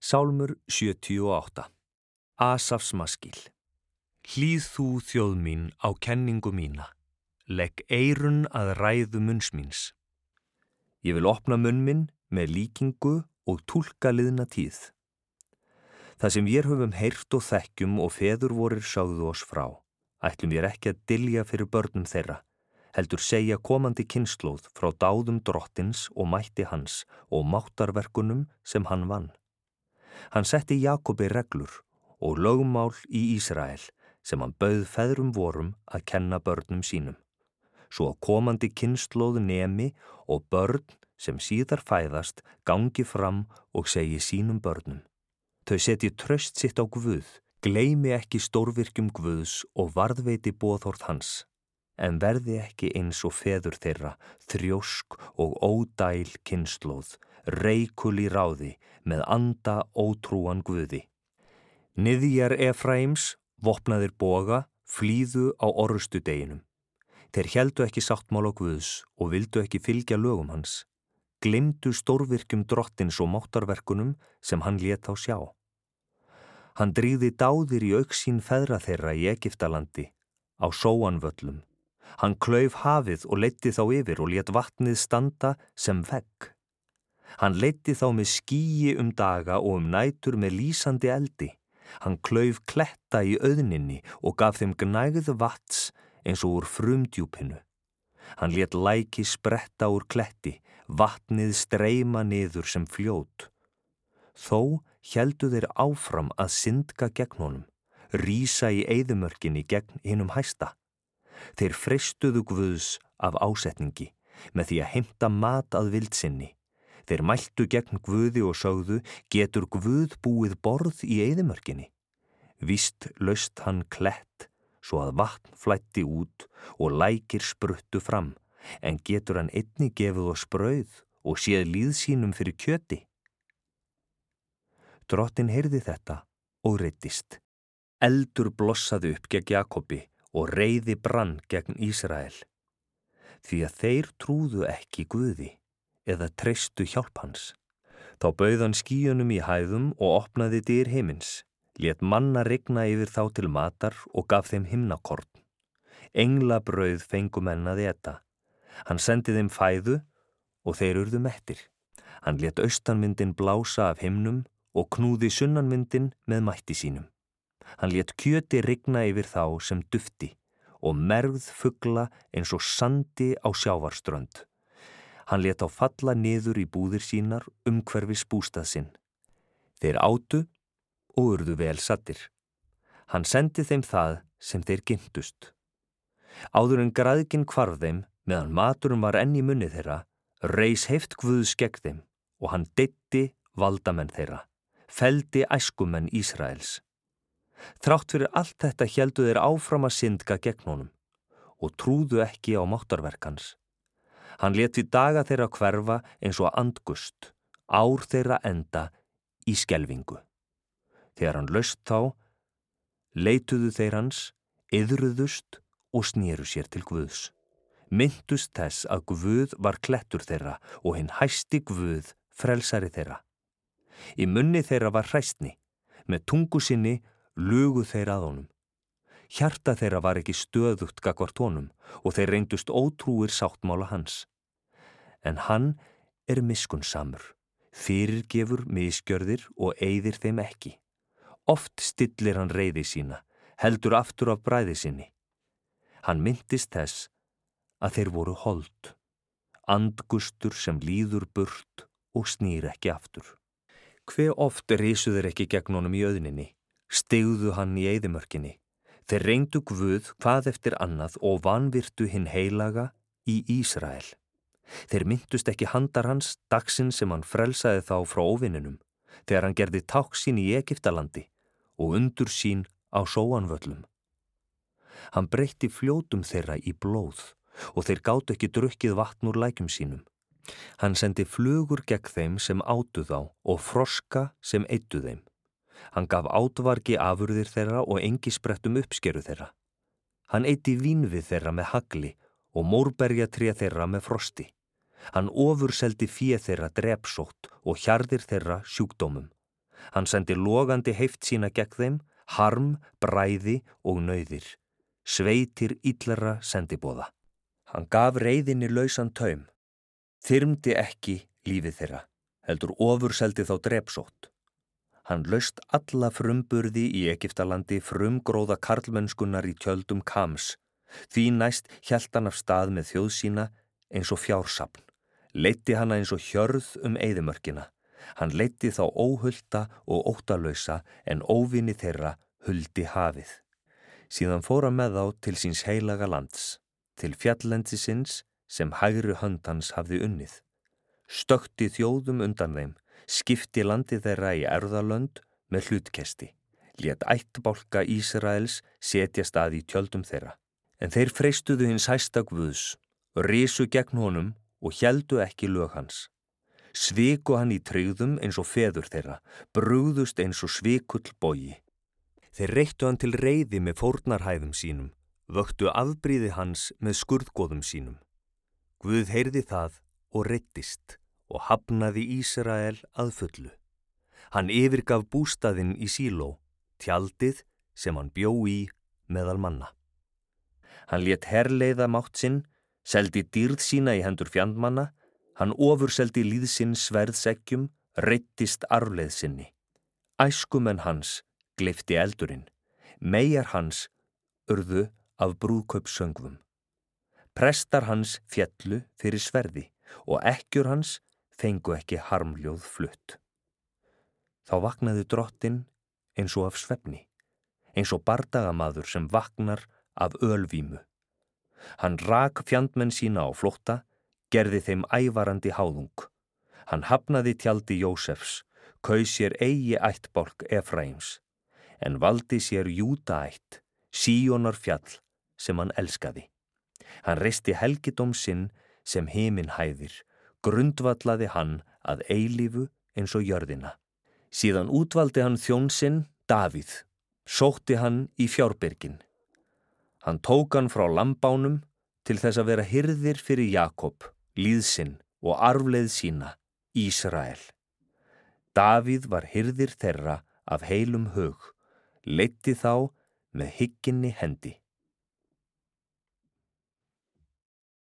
Sálmur 78. Asafs maskíl. Hlýð þú þjóð mín á kenningu mína, legg eyrun að ræðu munns míns. Ég vil opna munn minn með líkingu og túlka liðna tíð. Það sem vér höfum heyrt og þekkjum og feður vorir sögðu oss frá, ætlum vér ekki að dylja fyrir börnum þeirra, heldur segja komandi kynslóð frá dáðum drottins og mætti hans og máttarverkunum sem hann vann. Hann setti Jakobi reglur og lögmál í Ísrael sem hann bauð feðrum vorum að kenna börnum sínum, svo að komandi kynslóð nemi og börn sem síðar fæðast gangi fram og segi sínum börnum. Þau setji traust sitt á Guð, gleymi ekki stórvirkjum Guðs og varðveiti boðorð hans, en verði ekki eins og feður þeirra, þrjósk og ódæl kynslóð, reikul í ráði með anda ótrúan Guði. Niðjar Efraims, vopnaðir boga, flýðu á orrustudeginum. Þeir héldu ekki sáttmála Guðs og vildu ekki fylgja lögum hans. Gleymdu stórvirkjum drottins og máttarverkunum sem hann lét þá sjá. Hann drígði dáðir í augsýn feðra þeirra í Egyptalandi, á sóanvöllum. Hann klauf hafið og leiddi þá yfir og lét vatnið standa sem vegg. Hann leiddi þá með skýi daga og nætur með lýsandi eldi. Hann klauf kletta í auðninni og gaf þeim gnægð vats eins og úr frumdjúpinu. Hann lét læki spretta úr kletti, vatnið streyma niður sem fljót. Þó héldu þeir áfram að syndga gegn honum, rísa í eyðimörkinni gegn hinum hæsta. Þeir freistuðu Guðs af ásetningi með því að heimta mat að vildsinni. Þeir mæltu gegn Guði og sögðu, getur Guð búið borð í eyðimörkinni? Víst laust hann klett, svo að vatn flætti út og lækir spruttu fram, en getur hann einnig gefið oss brauð og séð líð sínum fyrir kjöti? Drottinn heyrði þetta og reiddist. Eldur blossaði upp gegn Jakobi og reiði brann gegn Ísrael. Því að þeir trúðu ekki Guði eða treystu hjálp hans. Þá bauð hann skýjunum í hæðum og opnaði dyr himins, lét manna rigna yfir þá til matar og gaf þeim himnakorn. Englabrauð fengu menn að éta. Hann sendi þeim fæðu og þeir urðu mettir. Hann lét austanvindinn blása af himnum og knúði sunnanvindinn með mætti sínum. Hann lét kjöti rigna yfir þá sem dufti og mergð fugla eins og sandi á sjávarströnd. Hann lét á falla niður í búðir sínar umhverfis bústað sinn. Þeir átu og urðu vel saddir. Hann sendi þeim það sem þeir gimtust. Áður en græðgin hvarf þeim, meðan maturinn var enn í munni þeirra, reis heift Guðs gegn þeim og hann deyddi valdamenn þeirra, felldi æskumenn Ísraels. Þrátt fyrir allt þetta héldu þeir áfram að syndga gegn honum og trúðu ekki á máttarverk hans. Hann lét við daga þeirra hverfa eins og andgust, ár þeirra enda í skelfingu. Þegar hann laust þá, leituðu þeir hans, iðruðust og snéru sér til Guðs. Minntust þess að Guð var klettur þeirra og hinn hæsti Guð frelsari þeirra. Í munni þeirra var hræsni, með tungu sinni lugu þeir að honum. Hjarta þeirra var ekki stöðugt gagnvart honum og þeir reyndust ótrúir sáttmála hans. En hann er miskunnsamur, fyrirgefur misgjörðir og eyðir þeim ekki. Oft stillir hann reiði sína, heldur aftur af bræði sinni. Hann minntist þess að þeir voru hold, andgustur sem líður burt og snýr ekki aftur. Hve oft risu þeir ekki gegn honum í auðninni, stigðu hann í eyðimörkinni. Þeir reyndu Guð hvað eftir annað og vanvirtu hinn heilaga í Ísrael. Þeir minntust ekki handar hans dagsinn sem hann frelsaði þá frá óvininum, þegar hann gerði ták sín í Egyptalandi og undur sín á sóanvöllum. Hann breytti fljótum þeirra í blóð og þeir gátu ekki drukkið vatn úr lækjum sínum. Hann sendi flugur gegn þeim sem átu þá og froska sem eyddu þeim. Hann gaf átvargi afurðir þeirra og engisprettum uppskeru þeirra. Hann eyddi vínvið þeirra með hagli og mórberjatré þeirra með frosti. Hann ofurseldi fé þeirra drepsótt og hjarðir þeirra sjúkdómum. Hann sendi logandi heift sína gegn þeim, harm, bræði og nauðir, sveitir illra sendiboða. Hann gaf reiðinni lausan taum, þyrmdi ekki lífið þeirra, heldur ofurseldi þá drepsótt. Hann laust alla frumburði í Egyptalandi, frumgróða karlmennskunnar í tjöldum Kams. Því næst hélt hann af stað með þjóð sína eins og fjársafn, leiddi hana eins og hjörð eyðimörkina. Hann leiddi þá óhulta og óttalausa en óvini þeirra huldi hafið. Síðan fór hann með þá til síns heilaga lands, til fjallendisins sem hægri hönd hans hafði unnið. Stökkti þjóðum undan þeim, skipti landi þeirra í erfðalönd með hlutkesti, lét ættbálka Ísraels setjast að í tjöldum þeirra. En þeir freistuðu hins hæsta Guðs, risu gegn honum og héldu ekki lög hans. Sviku hann í tryggðum eins og feður þeirra, brugðust eins og svikull bogi. Þeir reittu hann til reiði með fórnarhæðum sínum, vöktu afbrýði hans með skurðgoðum sínum. Guð heyrði það og reiddist og hafnaði Ísrael að fullu. Hann yfirgaf bústaðinn í Síló, tjaldið sem hann bjó í meðal manna. Hann lét herleiða mátt sinn, seldi dýrð sína í hendur fjandmanna, hann ofurseldi líð sinn sverðseggjum, reiddist arfleið sinni. Æskumenn hans gleypti eldurinn, meyjar hans urðu af brúðkaupssöngvum. Prestar hans féllu fyrir sverði og ekkjur hans fengu ekki harmljóð flutt. Þá vaknaði drottinn eins og af svefni, eins og bardagamaður sem vaknar af ölvímu. Hann rak fjandmenn sína á flótta, gerði þeim ævarandi háðung. Hann hafnaði tjaldi Jósefs, kaus sér eigi ættbálk Efraims, en valdi sér Júdaætt, Síonar fjall sem hann elskaði. Hann reisti helgidóm sinn sem himinhæðir, grundvallaði hann að eilífu eins og jörðina. Síðan útvaldi hann þjón sinn, Davíð, sótti hann í fjárbyrgin. Hann tók hann frá lambánum til þess að vera hirðir fyrir Jakob, líð sinn og arfleið sína, Ísrael. Davíð var hirðir þeirra af heilum hug, leiddi þá með hygginni hendi.